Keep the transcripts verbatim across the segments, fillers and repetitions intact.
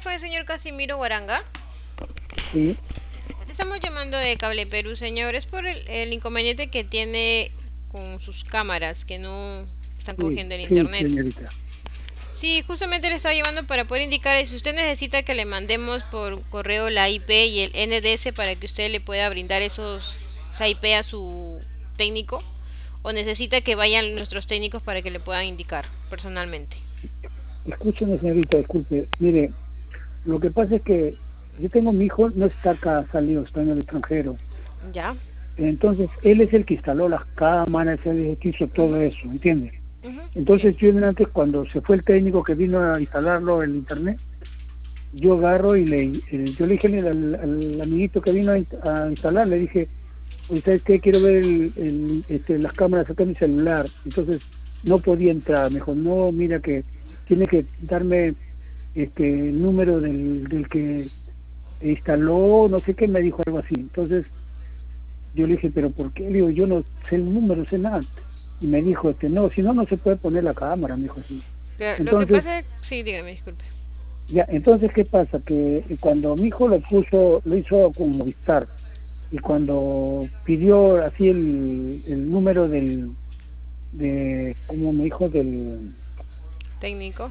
con el señor Casimiro Guaranga? Sí. Estamos llamando de Cable Perú, señor. Es por el, el inconveniente que tiene con sus cámaras, que no están Sí, cogiendo el sí, internet. señorita. Sí, justamente le estaba llamando para poder indicar si usted necesita que le mandemos por correo la I P y el N D S para que usted le pueda brindar esos esa I P a su técnico, o necesita que vayan nuestros técnicos para que le puedan indicar personalmente. Escúcheme, señorita, disculpe. Mire, lo que pasa es que yo tengo mi hijo, no está acá, salido, está en el extranjero. ¿Ya? Entonces, él es el que instaló las cámaras, él es el que hizo todo eso, ¿entiende? Uh-huh. Entonces, yo antes, cuando se fue el técnico que vino a instalarlo en internet, yo agarro y le, eh, yo le dije al, al amiguito que vino a, a instalar, le dije, ¿sabes qué? Quiero ver el, el, este, las cámaras acá en mi celular. Entonces, no podía entrar. Me dijo, no, mira que tiene que darme este el número del, del que instaló, no sé qué, me dijo algo así. Entonces, yo le dije, ¿pero por qué? Le digo, yo no sé el número, sé nada. Y me dijo, este no, si no, no se puede poner la cámara, me dijo así. Pero, Entonces, lo que pasa es... Sí, dígame, disculpe. Ya, entonces, ¿qué pasa? Que cuando mi hijo lo puso, lo hizo con Movistar, y cuando pidió así el, el número del, de, como me dijo, del... ¿Técnico?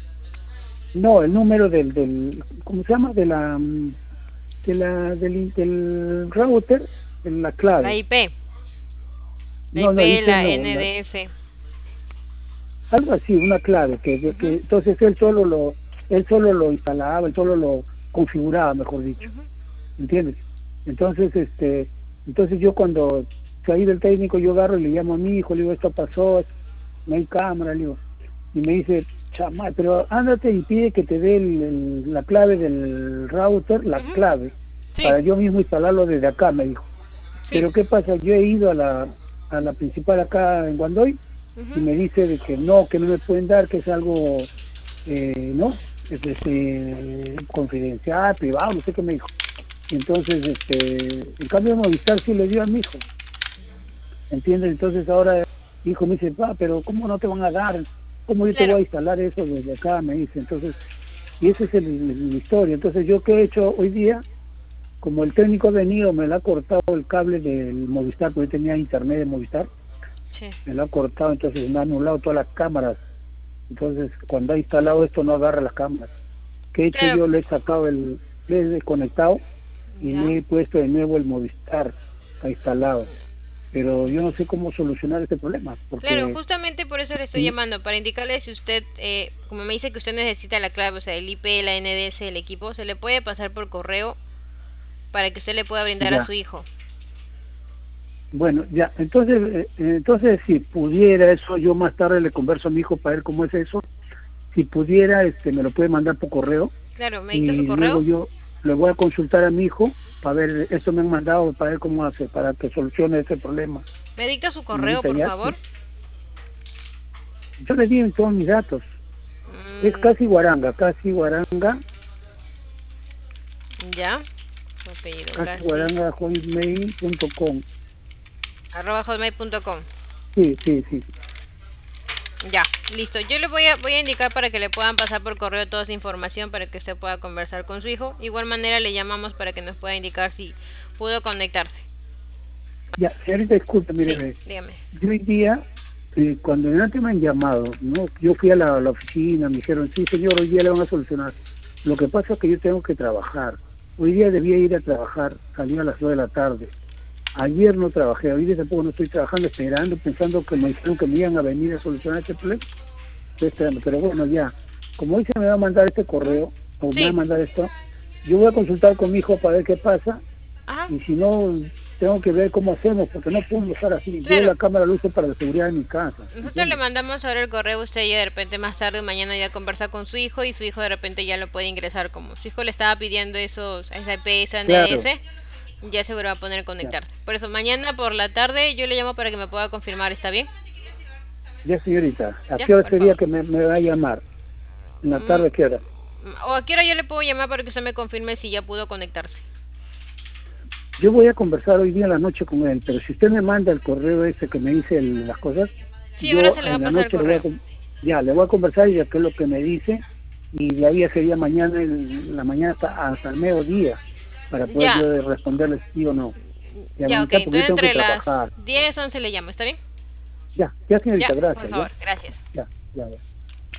No, el número del, del, ¿cómo se llama? De la, de la, del, del router, de la clave. La I P. La No, no, I P, dice la no, la, N D S. algo así, una clave, que, que, Uh-huh. que entonces él solo lo, él solo lo instalaba, él solo lo configuraba, mejor dicho, Uh-huh. ¿entiendes? Entonces, este, entonces yo cuando salí del técnico, yo agarro y le llamo a mi hijo, le digo, esto pasó, no hay cámara, le digo, y me dice, chamay, pero ándate y pide que te dé el, el, la clave del router, la Uh-huh. clave, Sí. para yo mismo instalarlo desde acá, me dijo. Sí. Pero ¿qué pasa? Yo he ido a la, a la principal acá en Guandoy, Uh-huh. y me dice de que no, que no me pueden dar, que es algo, eh, ¿no? Es, este, confidencial, privado, no sé qué me dijo. Entonces, este, en cambio Movistar sí le dio a mi hijo, ¿entiendes? Entonces ahora mi hijo me dice, pa, pero ¿cómo no te van a dar? ¿Cómo yo te Claro. voy a instalar eso desde acá? Me dice, entonces, y esa es el, el, la historia. Entonces yo qué he hecho hoy día, como el técnico ha venido, me le ha cortado el cable del Movistar, porque yo tenía internet de Movistar, Sí. me lo ha cortado, entonces me ha anulado todas las cámaras. Entonces, cuando ha instalado esto, no agarra las cámaras. ¿Qué he hecho? Claro. Yo le he sacado el, le he desconectado y Ya. le he puesto de nuevo el Movistar, está instalado. Pero yo no sé cómo solucionar este problema, porque... Claro, justamente por eso le estoy ¿sí? llamando, para indicarle si usted, eh, como me dice que usted necesita la clave, o sea, el I P, la N D S, el equipo, se le puede pasar por correo para que usted le pueda brindar a Ya, su hijo. bueno, ya, entonces, eh, entonces si pudiera eso, yo más tarde le converso a mi hijo para ver cómo es eso. Si pudiera, este, me lo puede mandar por correo, Claro, ¿me dicta y su luego correo? yo le voy a consultar a mi hijo para ver, esto me han mandado para ver cómo hace, para que solucione ese problema. ¿Me dicta su correo, Señorita, por ya, favor? yo le di todos mis datos. Es Mm, casi Guaranga, casi Guaranga, ya. Su apellido, casi casi. Guaranga, hotmail punto com. Arroba hotmail punto com. Sí, sí, sí. Ya, listo. Yo le voy a voy a indicar para que le puedan pasar por correo toda esa información para que usted pueda conversar con su hijo. Igual manera le llamamos para que nos pueda indicar si pudo conectarse. Ya, señorita, disculpe, mire, Sí, ve, dígame. yo hoy día, eh, cuando antes me han llamado, ¿no? Yo fui a la, a la oficina, me dijeron, sí, señor, hoy día le van a solucionar. Lo que pasa es que yo tengo que trabajar. Hoy día debía ir a trabajar, salí a las dos de la tarde. Ayer no trabajé, hoy día tampoco no estoy trabajando, esperando, pensando que me dijeron que me iban a venir a solucionar este problema. Estoy esperando, pero bueno, ya, como hoy se me va a mandar este correo, o me va a Sí. mandar esto, yo voy a consultar con mi hijo para ver qué pasa, Ajá. y si no, tengo que ver cómo hacemos, porque no podemos estar así. Yo Claro. la cámara la uso para la seguridad de mi casa. Nosotros ¿entiendes? le mandamos ahora el correo, usted ya de repente más tarde o mañana ya conversa con su hijo y su hijo de repente ya lo puede ingresar, como su hijo le estaba pidiendo esos esa I P, esa Claro, N D S, ya se va a poner a ya, conectarse. Por eso mañana por la tarde yo le llamo para que me pueda confirmar, ¿está bien? ya señorita, ¿a Ya, qué hora por sería favor. que me, me va a llamar? ¿En la Mm, tarde qué hora? o a qué hora yo le puedo llamar para que usted me confirme si ya pudo conectarse. Yo voy a conversar hoy día en la noche con él, pero si usted me manda el correo ese que me dice el- las cosas, Sí, ahora yo se le va a en la pasar el noche le voy a, correo. con- ya, le voy a conversar y ya qué es lo que me dice, y de ahí ese día mañana, en la mañana hasta, hasta el mediodía, para poder Ya, yo responderle sí o no. Ya, ya, ok. mamita, porque yo Entonces tengo que entre las trabajar. diez once le llamo, ¿está bien? Ya, ya, Ya, señorita, por gracias, ya, favor, gracias. ya, ya, ya.